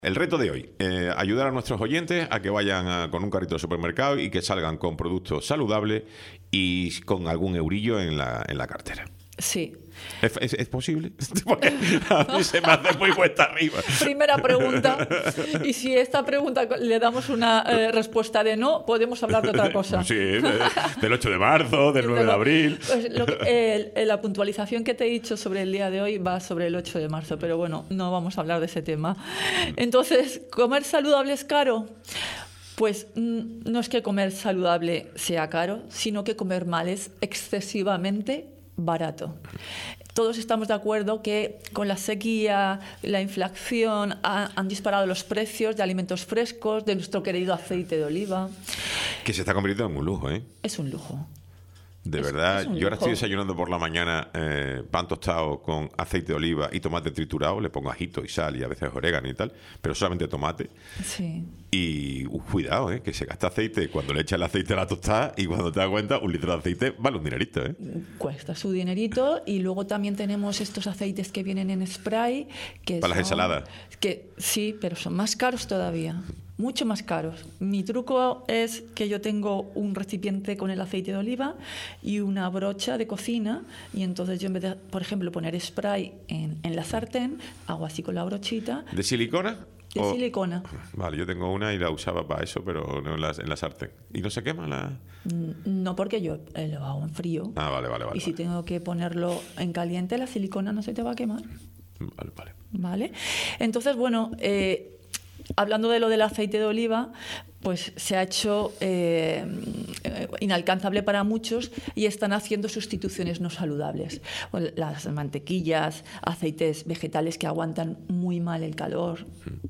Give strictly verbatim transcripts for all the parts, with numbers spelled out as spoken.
El reto de hoy, eh, ayudar a nuestros oyentes a que vayan a, con un carrito de supermercado y que salgan con productos saludables y con algún eurillo en la, en la cartera. Sí. ¿Es, es, es posible? Porque a mí se me hace muy cuesta arriba. Primera pregunta. Y si esta pregunta le damos una eh, respuesta de no, podemos hablar de otra cosa. Sí, de, del ocho de marzo, del nueve de abril. Pues lo que, eh, la puntualización que te he dicho sobre el día de hoy va sobre el ocho de marzo, pero bueno, no vamos a hablar de ese tema. Entonces, ¿comer saludable es caro? Pues no es que comer saludable sea caro, sino que comer mal es excesivamente barato. Todos estamos de acuerdo que con la sequía, la inflación, ha, han disparado los precios de alimentos frescos, de nuestro querido aceite de oliva. Que se está convirtiendo en un lujo, ¿eh? Es un lujo. De es, verdad, es yo lujo. ahora estoy desayunando por la mañana eh, pan tostado con aceite de oliva y tomate triturado, le pongo ajito y sal y a veces orégano y tal, pero solamente tomate. Sí. Y uh, cuidado, ¿eh? Que se gasta aceite cuando le echa el aceite a la tostada y cuando te das cuenta, un litro de aceite vale un dinerito, ¿eh? Cuesta su dinerito. Y luego también tenemos estos aceites que vienen en spray. Que Para son, las ensaladas. Que, sí, pero son más caros todavía. Mucho más caros. Mi truco es que yo tengo un recipiente con el aceite de oliva y una brocha de cocina, y entonces yo en vez de, por ejemplo, poner spray en, en la sartén, hago así con la brochita. ¿De silicona? De o... silicona. Vale, yo tengo una y la usaba para eso, pero no en la, en la sartén. ¿Y no se quema la...? No, porque yo lo hago en frío. Ah, vale, vale, vale. Y si vale. tengo que ponerlo en caliente, la silicona no se te va a quemar. Vale, vale. Vale. Entonces, bueno... Eh, Hablando de lo del aceite de oliva, pues se ha hecho eh, inalcanzable para muchos y están haciendo sustituciones no saludables. Las mantequillas, aceites vegetales que aguantan muy mal el calor.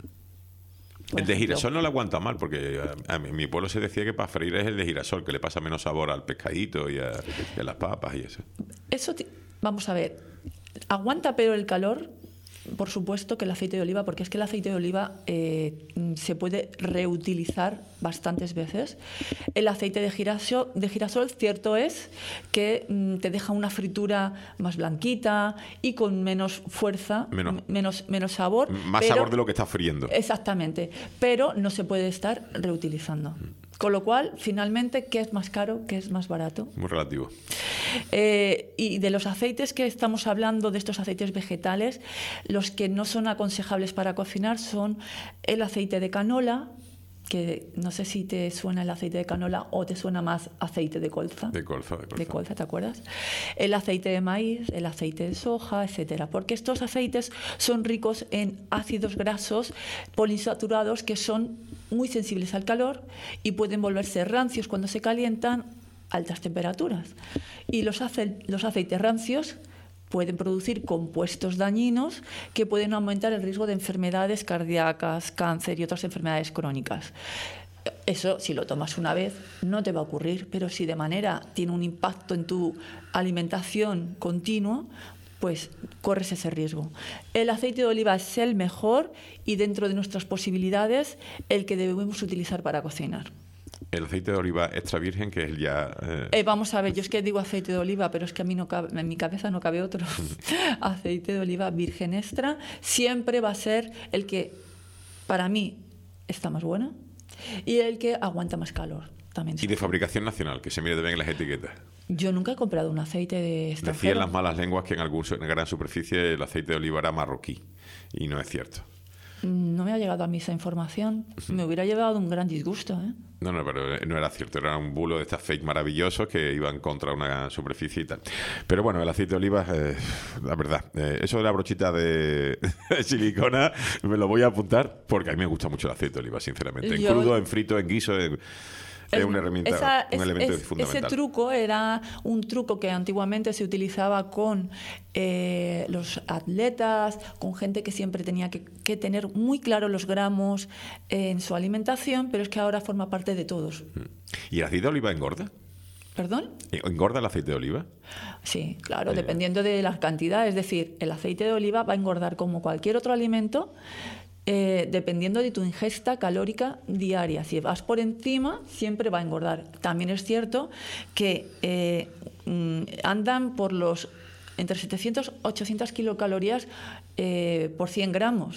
El de girasol no le aguanta mal, porque a, a mí, en mi pueblo se decía que para freír es el de girasol, que le pasa menos sabor al pescadito y a, y a las papas y eso. Eso, vamos a ver, aguanta pero el calor... Por supuesto que el aceite de oliva, porque es que el aceite de oliva eh, se puede reutilizar bastantes veces. El aceite de girasol, de girasol cierto es que mm, te deja una fritura más blanquita y con menos fuerza, menos, menos, menos sabor. Más pero, sabor de lo que estás friendo. Exactamente, pero no se puede estar reutilizando. Con lo cual, finalmente, ¿qué es más caro? ¿Qué es más barato? Muy relativo. Eh, y de los aceites que estamos hablando, de estos aceites vegetales, los que no son aconsejables para cocinar son el aceite de canola, que no sé si te suena el aceite de canola o te suena más aceite de colza. De colza, de colza. De colza, ¿te acuerdas? El aceite de maíz, el aceite de soja, etcétera. Porque estos aceites son ricos en ácidos grasos poliinsaturados que son muy sensibles al calor y pueden volverse rancios cuando se calientan a altas temperaturas. Y los, ace- los aceites rancios pueden producir compuestos dañinos que pueden aumentar el riesgo de enfermedades cardíacas, cáncer y otras enfermedades crónicas. Eso, si lo tomas una vez, no te va a ocurrir, pero si de manera tiene un impacto en tu alimentación continuo, pues corres ese riesgo. El aceite de oliva es el mejor y dentro de nuestras posibilidades el que debemos utilizar para cocinar. El aceite de oliva extra virgen, que es el ya... Eh... Eh, vamos a ver, yo es que digo aceite de oliva, pero es que a mí no cabe, en mi cabeza no cabe otro. Aceite de oliva virgen extra siempre va a ser el que, para mí, está más bueno y el que aguanta más calor. También y de fabricación nacional, que se mire de bien en las etiquetas. Yo nunca he comprado un aceite de extranjero. Decían las malas lenguas que en alguna gran superficie el aceite de oliva era marroquí, y no es cierto. No me ha llegado a mí esa información. Me hubiera llevado un gran disgusto, ¿eh? No, no, pero no era cierto. Era un bulo de estas fake maravillosos que iban contra una superficie y tal. Pero bueno, el aceite de oliva, eh, la verdad, eh, eso de la brochita de silicona me lo voy a apuntar porque a mí me gusta mucho el aceite de oliva, sinceramente. En Yo... crudo, en frito, en guiso... En... Es, es una herramienta, esa, un es, elemento es, fundamental. Ese truco era un truco que antiguamente se utilizaba con eh, los atletas, con gente que siempre tenía que, que tener muy claro los gramos eh, en su alimentación, pero es que ahora forma parte de todos. ¿Y el aceite de oliva engorda? ¿Perdón? ¿Engorda el aceite de oliva? Sí, claro, eh. dependiendo de la cantidad. Es decir, el aceite de oliva va a engordar como cualquier otro alimento, Eh, dependiendo de tu ingesta calórica diaria. Si vas por encima, siempre va a engordar. También es cierto que eh, andan por los entre setecientas y ochocientas kilocalorías eh, por cien gramos.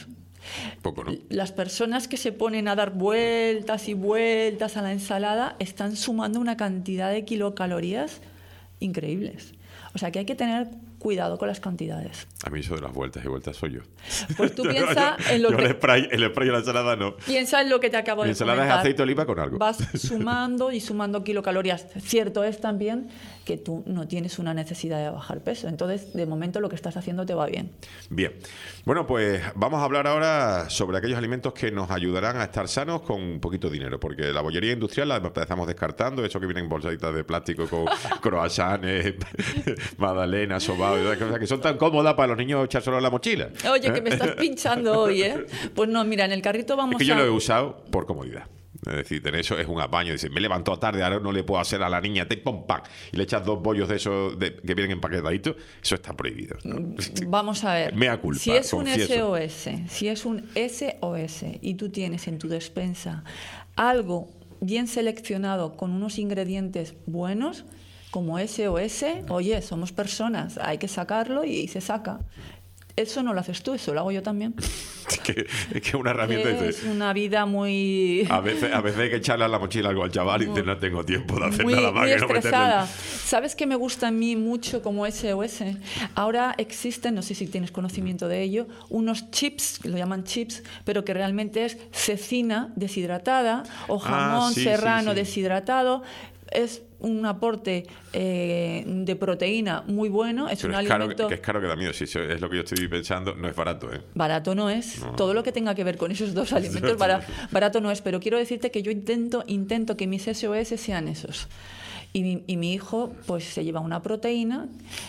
Poco, ¿no? Las personas que se ponen a dar vueltas y vueltas a la ensalada están sumando una cantidad de kilocalorías increíbles. O sea que hay que tener cuidado con las cantidades. A mí eso de las vueltas y vueltas soy yo. Pues tú piensa en lo yo que... el spray, el spray y la ensalada no. Piensa en lo que te acabo Mi de ensalada comentar. es aceite de oliva con algo. Vas sumando y sumando kilocalorías. Cierto es también que tú no tienes una necesidad de bajar peso. Entonces, de momento, lo que estás haciendo te va bien. Bien. Bueno, pues vamos a hablar ahora sobre aquellos alimentos que nos ayudarán a estar sanos con un poquito de dinero. Porque la bollería industrial la empezamos descartando. Eso que vienen en bolsaditas de plástico con croissants, magdalenas, sobaos, cosas que son tan cómodas para los niños echárselo en la mochila. Oye, que me estás pinchando hoy, ¿eh? Pues no, mira, en el carrito vamos Es que yo a... lo he usado por comodidad. Es decir, tener eso es un apaño. Dice, me levanto tarde, ahora no le puedo hacer a la niña, te pom, pam, y le echas dos bollos de esos de, que vienen empaquetaditos. Eso está prohibido, ¿no? Vamos a ver. Mea culpa, si es un confieso. S O S, si es un S O S y tú tienes en tu despensa algo bien seleccionado con unos ingredientes buenos, como S O S, oye, somos personas, hay que sacarlo y se saca. Eso no lo haces tú, eso lo hago yo también. Es que es que una herramienta Es dice, una vida muy... a veces, a veces hay que echarle a la mochila algo al chaval y dice, no tengo tiempo de hacer muy, nada más muy que no meterle estresada. el... ¿Sabes qué me gusta a mí mucho como S O S? Ahora existen, no sé si tienes conocimiento de ello, unos chips, que lo llaman chips, pero que realmente es cecina deshidratada o jamón Ah, sí, serrano sí, sí. deshidratado. Es un aporte eh, de proteína muy bueno, es Pero un es caro, alimento... que es caro que da miedo. Si eso es lo que yo estoy pensando, no es barato, ¿eh? Barato no es. No. Todo lo que tenga que ver con esos dos alimentos bara- barato no es. Pero quiero decirte que yo intento, intento que mis S O S sean esos. Y mi, y mi hijo pues se lleva una proteína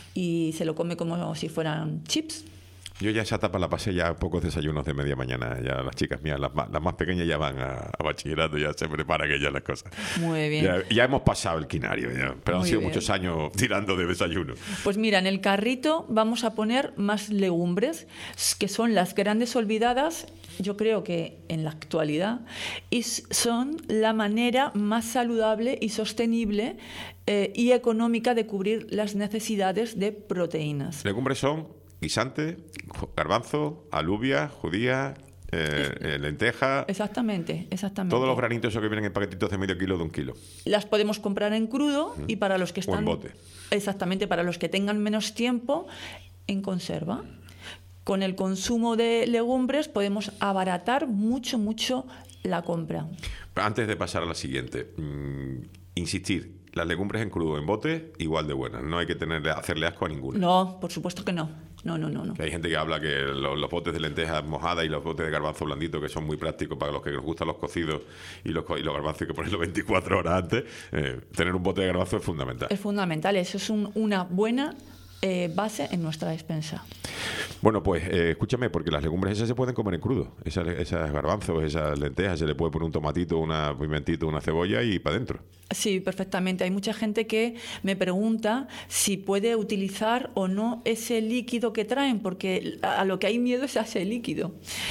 y se lo come como si fueran chips. Yo ya esa etapa la pasé ya pocos desayunos de media mañana. Ya las chicas mías, las más, las más pequeñas ya van a, a bachillerato, ya se preparan ellas las cosas. Muy bien. Ya, ya hemos pasado el quinario, ya, pero han Muy sido bien. muchos años tirando de desayuno. Pues mira, en el carrito vamos a poner más legumbres, que son las grandes olvidadas, yo creo que en la actualidad, y s- son la manera más saludable y sostenible eh, y económica de cubrir las necesidades de proteínas. Legumbres son guisante, garbanzo, alubia, judía, eh, eh, lenteja, Exactamente, exactamente. todos los granitos esos que vienen en paquetitos de medio kilo, de un kilo. Las podemos comprar en crudo y para los que O en están... bote. Exactamente, para los que tengan menos tiempo, en conserva. Con el consumo de legumbres podemos abaratar mucho, mucho la compra. Antes de pasar a la siguiente, mmm, insistir, las legumbres en crudo, en bote, igual de buenas. No hay que tenerle, hacerle asco a ninguna. No, por supuesto que no. No, no, no, no. Que hay gente que habla que los, los botes de lentejas mojadas y los botes de garbanzo blandito, que son muy prácticos para los que nos gustan los cocidos y los, co- y los garbanzos hay que ponerlos veinticuatro horas antes. Eh, tener un bote de garbanzo es fundamental. Es fundamental, eso es un- una buena eh, base en nuestra despensa. Bueno, pues eh, escúchame, porque las legumbres esas se pueden comer en crudo. Esas, esas garbanzos, esas lentejas, se le puede poner un tomatito, una pimentito, una cebolla y para adentro. Sí, perfectamente. Hay mucha gente que me pregunta si puede utilizar o no ese líquido que traen, porque a a lo que hay miedo es a ese líquido.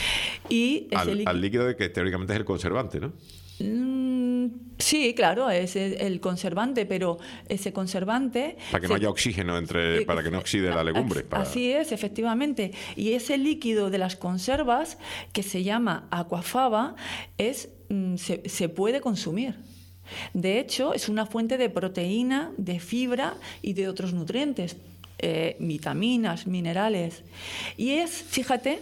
Y ese Al, líquido... al líquido de que teóricamente es el conservante, ¿no? Mm, sí, claro, es el el conservante, pero ese conservante... Para que no se- haya oxígeno entre, Eh, para que no oxide la legumbre. As- Para... Así es, efectivamente. Y ese líquido de las conservas, que se llama aquafaba, es, mm, se, se puede consumir. De hecho, es una fuente de proteína, de fibra y de otros nutrientes, eh, vitaminas, minerales. Y es, fíjate,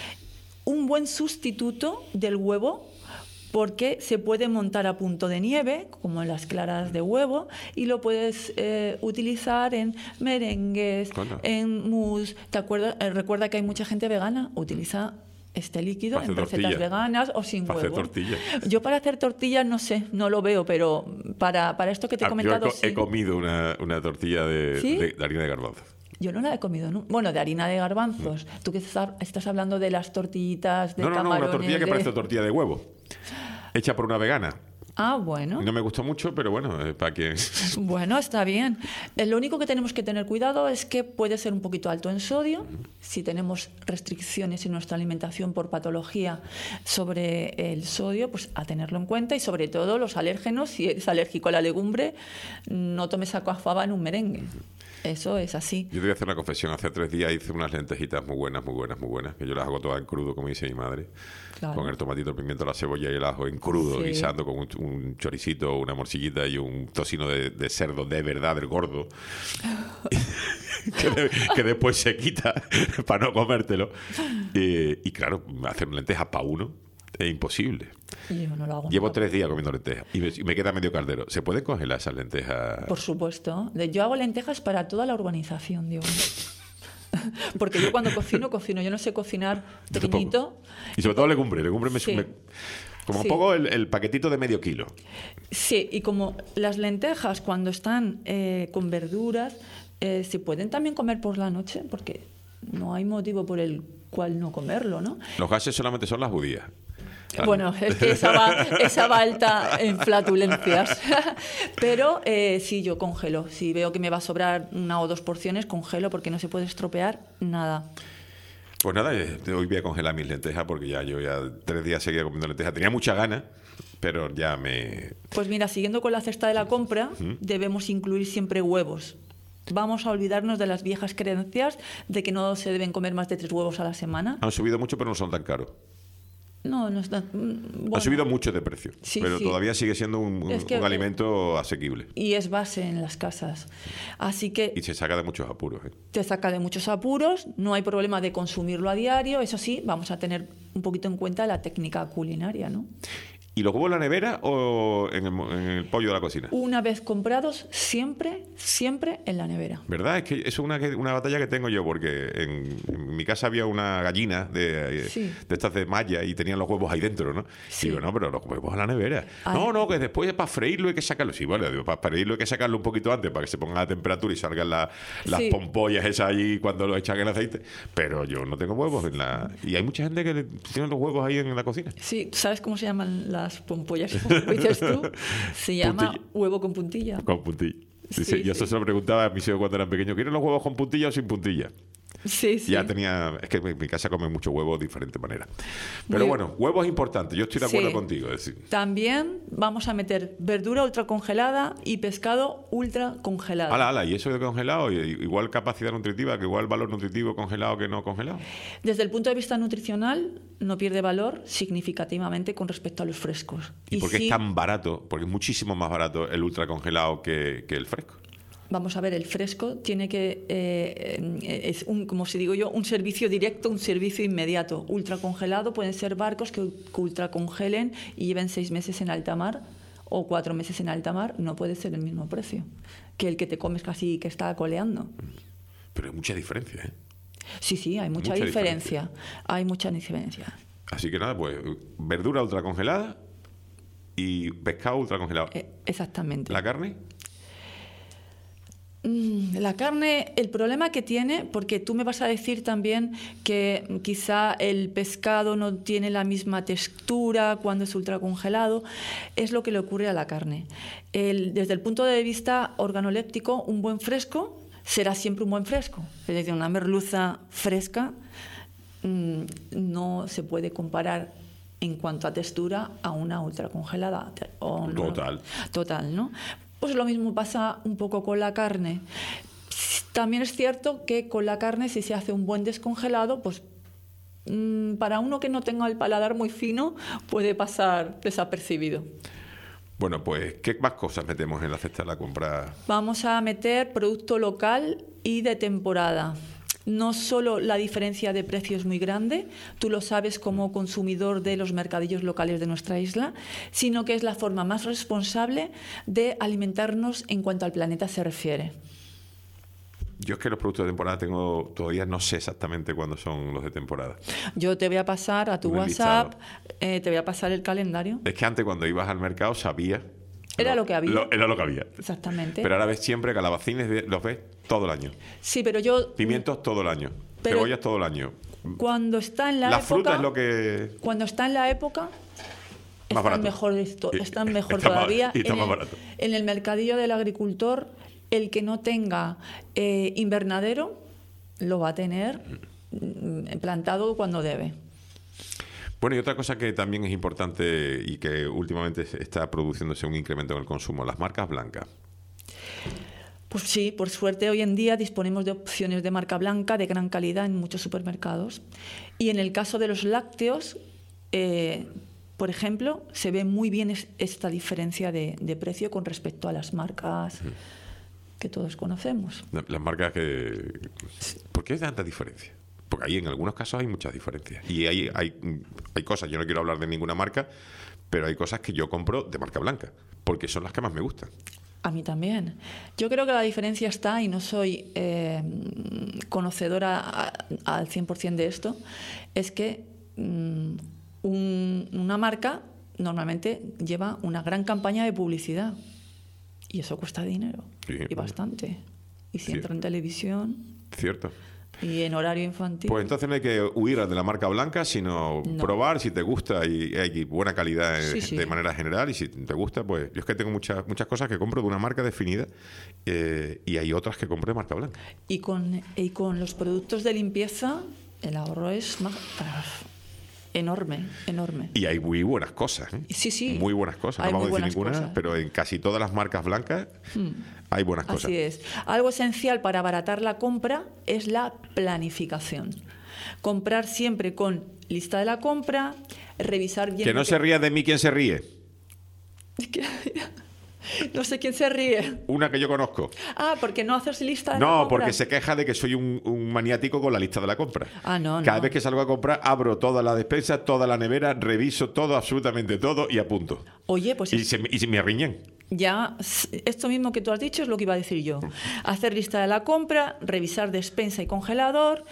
un buen sustituto del huevo, porque se puede montar a punto de nieve, como en las claras de huevo, y lo puedes eh, utilizar en merengues, Bueno. en mousse. ¿Te acuerdas? Eh, recuerda que hay mucha gente vegana, utiliza este líquido Para en hacer recetas tortilla. veganas o sin Para hacer huevo. tortilla. Yo para hacer tortillas no sé, no lo veo, pero para, para esto que te he Ah, comentado yo he, co- sí. he comido una, una tortilla de, ¿Sí? de- de harina de garbanzo. Yo no la he comido, ¿no? Bueno, de harina de garbanzos. Tú que estás, estás hablando de las tortillitas de No, no, no, una camarones tortilla que de- parece tortilla de huevo. Hecha por una vegana. Ah, bueno. No me gustó mucho, pero bueno, eh, para que... Bueno, está bien. Eh, Lo único que tenemos que tener cuidado es que puede ser un poquito alto en sodio. Si tenemos restricciones en nuestra alimentación por patología sobre el sodio, pues a tenerlo en cuenta. Y sobre todo los alérgenos, si eres alérgico a la legumbre, no tomes aquafaba en un merengue. Eso es así. Yo te voy a hacer una confesión. Hace tres días hice unas lentejitas muy buenas, muy buenas, muy buenas, que yo las hago todas en crudo, como dice mi madre. Claro. Con el tomatito, el pimiento, la cebolla y el ajo en crudo, sí. Guisando con un, un choricito, una morcillita y un tocino de, de cerdo de verdad, del gordo. que, de, que después se quita para no comértelo. Y, y claro, hacer lentejas para uno es imposible. Yo no lo hago. Llevo nada. tres días comiendo lentejas y me, y me queda medio caldero. ¿Se pueden congelar esas lentejas? Por supuesto. Yo hago lentejas para toda la urbanización, digo. Porque yo cuando cocino, cocino. Yo no sé cocinar pequeñito. Y sobre todo legumbre. Legumbre me, sí. me, como sí. un poco el, el paquetito de medio kilo. Sí, y como las lentejas cuando están eh, con verduras, eh, se pueden también comer por la noche, porque no hay motivo por el cual no comerlo, ¿no? Los gases solamente son las judías. Claro. Bueno, es que esa va, esa va alta en flatulencias. Pero eh, sí, yo congelo. Si veo que me va a sobrar una o dos porciones, congelo porque no se puede estropear nada. Pues nada, hoy voy a congelar mis lentejas porque ya yo ya tres días seguía comiendo lentejas. Tenía mucha ganas, pero ya me... Pues mira, siguiendo con la cesta de la compra, ¿Mm? debemos incluir siempre huevos. Vamos a olvidarnos de las viejas creencias de que no se deben comer más de tres huevos a la semana. Han subido mucho, pero no son tan caros. No, no está... Bueno, ha subido mucho de precio, sí, pero sí. todavía sigue siendo un, un, que, un alimento asequible. Y es base en las casas. Así que... Y se saca de muchos apuros. ¿eh? Te saca de muchos apuros, no hay problema de consumirlo a diario. Eso sí, vamos a tener un poquito en cuenta la técnica culinaria, ¿no? ¿Y los huevos en la nevera o en el, en el pollo de la cocina? Una vez comprados, siempre, siempre en la nevera. ¿Verdad? Es que eso es una, una batalla que tengo yo, porque en, en mi casa había una gallina de, sí. de estas de malla y tenían los huevos ahí dentro, ¿no? Sí. Digo, no, pero los huevos en la nevera. Ay. No, no, que después para freírlo hay que sacarlo. Sí, bueno, digo, para freírlo hay que sacarlo un poquito antes para que se ponga a temperatura y salgan la, las sí. pompollas esas allí cuando lo echan en aceite. Pero yo no tengo huevos en la... Y hay mucha gente que tiene los huevos ahí en la cocina. Sí, ¿sabes cómo se llaman las Las pompollas, dices tú, se llama puntilla. Huevo con puntilla. Con puntilla. Sí, sí, yo sí. eso se lo preguntaba a mis hijos cuando eran pequeños. ¿Quieren los huevos con puntilla o sin puntilla? Sí, sí. Ya tenía... Es que en mi casa comen mucho huevo de diferente manera. Pero Muy... bueno, huevo es importante. Yo estoy de acuerdo sí. contigo. Es decir. También vamos a meter verdura ultra congelada y pescado ultra congelado. Ala, ala. ¿Y eso de congelado? ¿Igual capacidad nutritiva? ¿Que igual valor nutritivo congelado que no congelado? Desde el punto de vista nutricional, no pierde valor significativamente con respecto a los frescos. ¿Y, ¿Y por qué sí... es tan barato? Porque es muchísimo más barato el ultra congelado que, que el fresco. Vamos a ver, el fresco tiene que, eh, es un, como si digo yo, un servicio directo, un servicio inmediato. Ultracongelado pueden ser barcos que, que ultracongelen y lleven seis meses en alta mar o cuatro meses en alta mar. No puede ser el mismo precio que el que te comes casi que está coleando. Pero hay mucha diferencia, ¿eh? Sí, sí, hay mucha, mucha diferencia. diferencia. Hay mucha diferencia. Así que nada, pues verdura ultracongelada y pescado ultracongelado. Eh, exactamente. ¿La carne? La carne, el problema que tiene, porque tú me vas a decir también que quizá el pescado no tiene la misma textura cuando es ultracongelado, es lo que le ocurre a la carne. El, desde el punto de vista organoléptico, un buen fresco será siempre un buen fresco. Es decir, una merluza fresca mmm, no se puede comparar en cuanto a textura a una ultracongelada. O no, total. Total, ¿no? Pues lo mismo pasa un poco con la carne. También es cierto que con la carne, si se hace un buen descongelado, pues mmm, para uno que no tenga el paladar muy fino, puede pasar desapercibido. Bueno, pues, ¿qué más cosas metemos en la cesta de la compra? Vamos a meter producto local y de temporada. No solo la diferencia de precio es muy grande, tú lo sabes como consumidor de los mercadillos locales de nuestra isla, sino que es la forma más responsable de alimentarnos en cuanto al planeta se refiere. Yo es que los productos de temporada tengo todavía no sé exactamente cuándo son los de temporada. Yo te voy a pasar a tu Un WhatsApp, eh, te voy a pasar el calendario. Es que antes cuando ibas al mercado sabías... Era lo, lo que había. Lo, era lo que había. Exactamente. Pero ahora ves siempre calabacines, los ves todo el año. Sí, pero yo... Pimientos todo el año. Cebollas todo el año. Cuando está en la, la época... La fruta es lo que... Cuando está en la época... Más están barato. Mejor, esto, están mejor está todavía. Más, y está en más el, barato. En el mercadillo del agricultor, el que no tenga eh, invernadero lo va a tener plantado cuando debe. Bueno, y otra cosa que también es importante y que últimamente está produciéndose un incremento en el consumo, las marcas blancas. Pues sí, por suerte hoy en día disponemos de opciones de marca blanca de gran calidad en muchos supermercados. Y en el caso de los lácteos, eh, por ejemplo, se ve muy bien es, esta diferencia de, de precio con respecto a las marcas mm. que todos conocemos. Las marcas que... ¿Por qué hay tanta diferencia? Porque ahí en algunos casos hay muchas diferencias. Y hay, hay, hay cosas, yo no quiero hablar de ninguna marca, pero hay cosas que yo compro de marca blanca, porque son las que más me gustan. A mí también. Yo creo que la diferencia está, y no soy eh, conocedora a, a, al cien por ciento de esto, es que um, un, una marca normalmente lleva una gran campaña de publicidad y eso cuesta dinero, sí, y bastante. Y si sí. entra en televisión... Cierto. Y en horario infantil. Pues entonces no hay que huir de la marca blanca, sino no. probar si te gusta y hay buena calidad sí, sí. de manera general. Y si te gusta, pues yo es que tengo muchas muchas cosas que compro de una marca definida eh, y hay otras que compro de marca blanca. Y con, y con los productos de limpieza, el ahorro es más... enorme, enorme. Y hay muy buenas cosas, ¿eh? Sí, sí. Muy buenas cosas. Hay no vamos a decir ninguna, cosas. Pero en casi todas las marcas blancas hmm. hay buenas cosas. Así es. Algo esencial para abaratar la compra es la planificación. Comprar siempre con lista de la compra, revisar bien... Que no que... se ría de mí quien se ríe. No sé quién se ríe. Una que yo conozco. Ah, porque no haces lista de no, la compra. No, porque se queja de que soy un, un maniático con la lista de la compra. Ah, no, Cada no. vez que salgo a comprar, abro toda la despensa, toda la nevera, reviso todo, absolutamente todo y apunto. Oye, pues... Y, es... se, y se me riñen. Ya, esto mismo que tú has dicho es lo que iba a decir yo. Hacer lista de la compra, revisar despensa y congelador...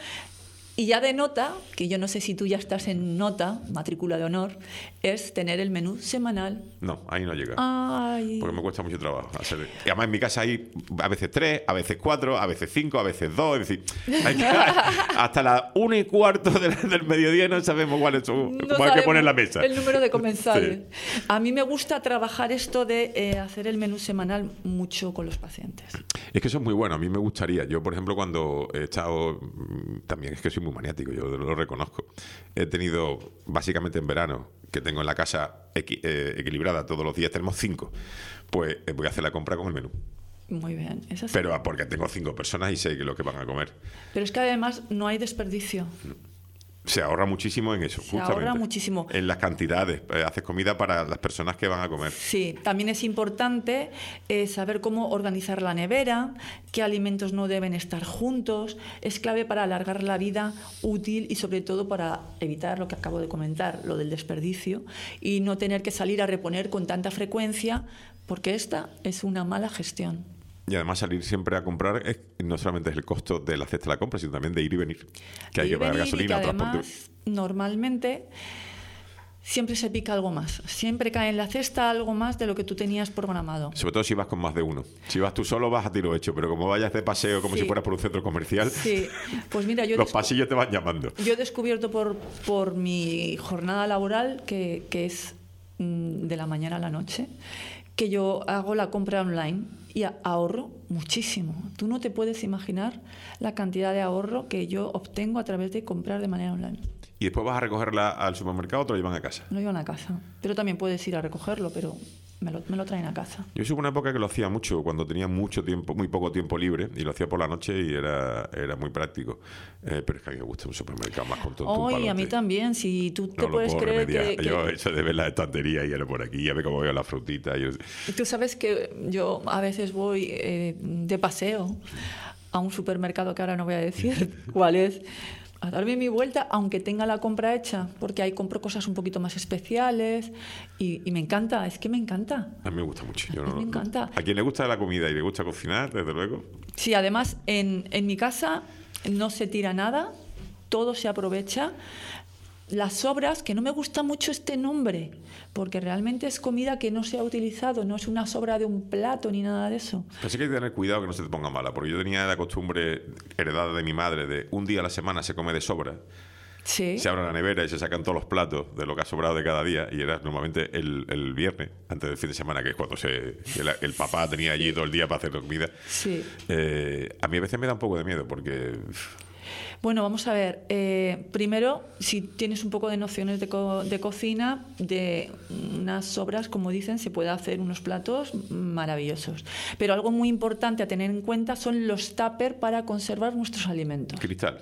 Y ya de nota, que yo no sé si tú ya estás en nota, matrícula de honor, es tener el menú semanal. No, ahí no llega. Ay. Porque me cuesta mucho trabajo hacer. Y además en mi casa hay a veces tres, a veces cuatro, a veces cinco, a veces dos. Es decir, hay que, hasta las una y cuarto de la, del mediodía no sabemos cuál es su, no cómo hay que poner en la mesa. El número de comensales. Sí. A mí me gusta trabajar esto de eh, hacer el menú semanal mucho con los pacientes. Es que eso es muy bueno. A mí me gustaría. Yo, por ejemplo, cuando he estado... También es que soy muy maniático, yo lo reconozco. He tenido, básicamente en verano, que tengo en la casa equi eh, equilibrada todos los días, tenemos cinco, pues eh, voy a hacer la compra con el menú. Muy bien. Eso sí. Pero porque tengo cinco personas y sé que lo que van a comer. Pero es que además no hay desperdicio. Se ahorra muchísimo en eso, Se justamente. ahorra muchísimo. En las cantidades. Eh, haces comida para las personas que van a comer. Sí, también es importante eh, saber cómo organizar la nevera, qué alimentos no deben estar juntos. Es clave para alargar la vida útil y sobre todo para evitar lo que acabo de comentar, lo del desperdicio, y no tener que salir a reponer con tanta frecuencia, porque esta es una mala gestión. Y además salir siempre a comprar es, no solamente es el costo de la cesta de la compra, sino también de ir y venir. Que hay que pagar gasolina, además, transporte. Normalmente siempre se pica algo más. Siempre cae en la cesta algo más de lo que tú tenías programado. Sobre todo si vas con más de uno. Si vas tú solo vas a tiro hecho, pero como vayas de paseo como sí. si fueras por un centro comercial, sí. Pues mira, yo los pasillos te van llamando. Yo he descubierto por, por mi jornada laboral, que, que es mm, de la mañana a la noche, que yo hago la compra online y ahorro muchísimo. Tú no te puedes imaginar la cantidad de ahorro que yo obtengo a través de comprar de manera online. ¿Y después vas a recogerla al supermercado o te lo llevan a casa? Lo llevan a casa. Pero también puedes ir a recogerlo, pero me lo, me lo traen a casa. Yo hubo una época que lo hacía mucho, cuando tenía mucho tiempo, muy poco tiempo libre, y lo hacía por la noche y era, era muy práctico. Eh, pero es que a mí me gusta un supermercado más con todo un palote. Oye, a mí también. Si tú te no puedes lo puedo creer remediar. que, Yo que... he hecho de ver la estantería y ahora por aquí, ya ve cómo veo la frutita. Y... Tú sabes que yo a veces voy eh, de paseo a un supermercado que ahora no voy a decir cuál es, a darme mi vuelta, aunque tenga la compra hecha, porque ahí compro cosas un poquito más especiales y, y me encanta, es que me encanta. A mí me gusta mucho. Yo a mí no, me encanta. A quien le gusta la comida y le gusta cocinar, desde luego. Sí, además, en, en mi casa no se tira nada, todo se aprovecha. Las sobras, que no me gusta mucho este nombre, porque realmente es comida que no se ha utilizado, no es una sobra de un plato ni nada de eso. Pero sí que hay que tener cuidado que no se te ponga mala, porque yo tenía la costumbre heredada de mi madre de un día a la semana se come de sobra. Sí. Se abre la nevera y se sacan todos los platos de lo que ha sobrado de cada día, y era normalmente el, el viernes, antes del fin de semana, que es cuando se, el, el papá tenía allí todo el día para hacer comida. Sí. Eh, a mí a veces me da un poco de miedo, porque... Bueno, vamos a ver. Eh, primero, si tienes un poco de nociones de, co de cocina, de unas sobras, como dicen, se puede hacer unos platos maravillosos. Pero algo muy importante a tener en cuenta son los tuppers para conservar nuestros alimentos. Cristal.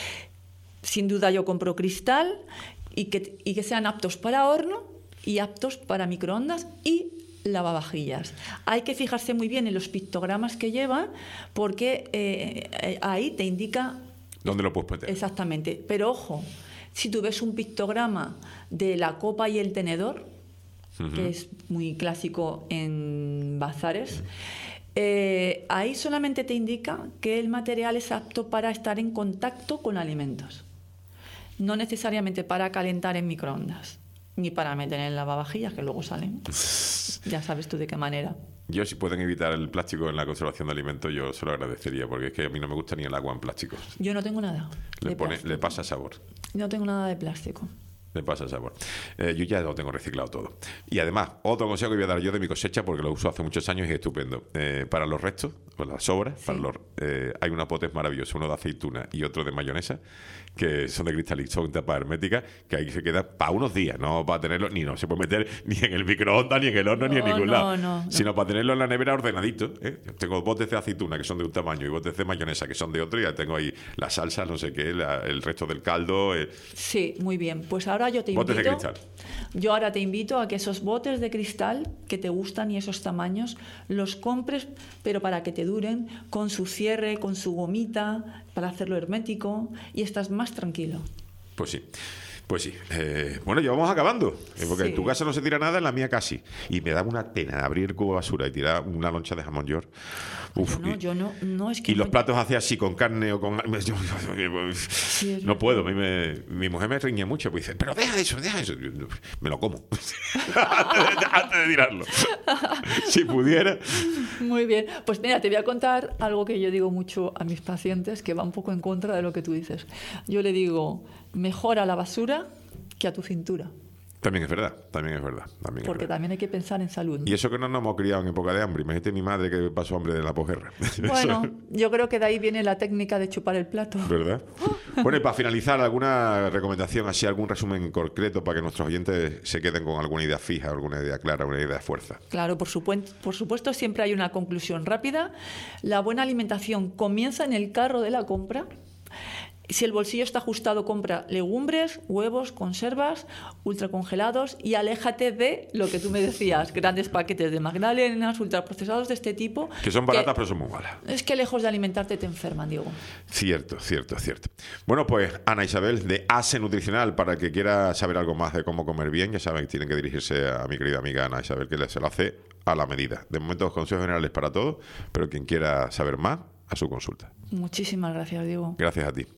Sin duda yo compro cristal y que, y que sean aptos para horno y aptos para microondas y lavavajillas. Hay que fijarse muy bien en los pictogramas que llevan porque eh, eh, ahí te indica ¿dónde lo puedes meter? Exactamente. Pero ojo, si tú ves un pictograma de la copa y el tenedor, uh-huh. que es muy clásico en bazares, eh, ahí solamente te indica que el material es apto para estar en contacto con alimentos. No necesariamente para calentar en microondas, ni para meter en lavavajillas, que luego salen. Ya sabes tú de qué manera. Yo, si pueden evitar el plástico en la conservación de alimentos, yo se lo agradecería, porque es que a mí no me gusta ni el agua en plásticos. Yo no tengo nada. Le, pone, le pasa sabor. No tengo nada de plástico. Le pasa sabor. Eh, yo ya lo tengo reciclado todo. Y además, otro consejo que voy a dar yo de mi cosecha, porque lo uso hace muchos años y es estupendo. Eh, para los restos, o las sobras, sí. para los, eh, hay unos potes maravillosos, uno de aceituna y otro de mayonesa, que son de cristal y son tapas herméticas, que ahí se queda para unos días, no para tenerlo, ni no se puede meter ni en el microondas, ni en el horno, no, ni en ningún no, lado, no, no. sino para tenerlo en la nevera ordenadito. ¿eh? Tengo botes de aceituna que son de un tamaño y botes de mayonesa que son de otro, y ya tengo ahí la salsa, no sé qué, la, el resto del caldo. Eh. Sí, muy bien. Pues ahora yo te invito... Botes de cristal. Yo ahora te invito a que esos botes de cristal que te gustan y esos tamaños los compres, pero para que te duren, con su cierre, con su gomita, para hacerlo hermético y estás más tranquilo. Pues sí. Pues sí. Eh, bueno, ya vamos acabando. Eh, porque sí. en tu casa no se tira nada, en la mía casi. Y me da una pena abrir el cubo de basura y tirar una loncha de jamón york. Uf, no, y, yo no, no es que y no... los platos hacía así con carne o con... Sí, no puedo. A mí me, mi mujer me riñe mucho. Pues dice, pero deja eso, deja eso. Yo, me lo como. antes, de, antes de tirarlo. Si pudiera. Muy bien. Pues mira, te voy a contar algo que yo digo mucho a mis pacientes, que va un poco en contra de lo que tú dices. Yo le digo, mejor a la basura que a tu cintura. También es verdad, también es verdad. También Porque es verdad. también hay que pensar en salud, ¿no? Y eso que no nos hemos criado en época de hambre. Imagínate mi madre que pasó hambre de la posguerra. Bueno, eso... yo creo que de ahí viene la técnica de chupar el plato. ¿Verdad? Bueno, y para finalizar, ¿alguna recomendación, así algún resumen concreto para que nuestros oyentes se queden con alguna idea fija, alguna idea clara, alguna idea de fuerza? Claro, por supuesto, por supuesto, siempre hay una conclusión rápida. La buena alimentación comienza en el carro de la compra. Si el bolsillo está ajustado, compra legumbres, huevos, conservas, ultracongelados y aléjate de lo que tú me decías, grandes paquetes de magdalenas, ultraprocesados de este tipo. Que son baratas, que, pero son muy malas. Es que lejos de alimentarte te enferman, Diego. Cierto, cierto, cierto. Bueno, pues Ana Isabel, de Ase Nutricional, para el que quiera saber algo más de cómo comer bien, ya saben que tienen que dirigirse a mi querida amiga Ana Isabel, que se lo hace a la medida. De momento, los consejos generales para todos, pero quien quiera saber más, a su consulta. Muchísimas gracias, Diego. Gracias a ti.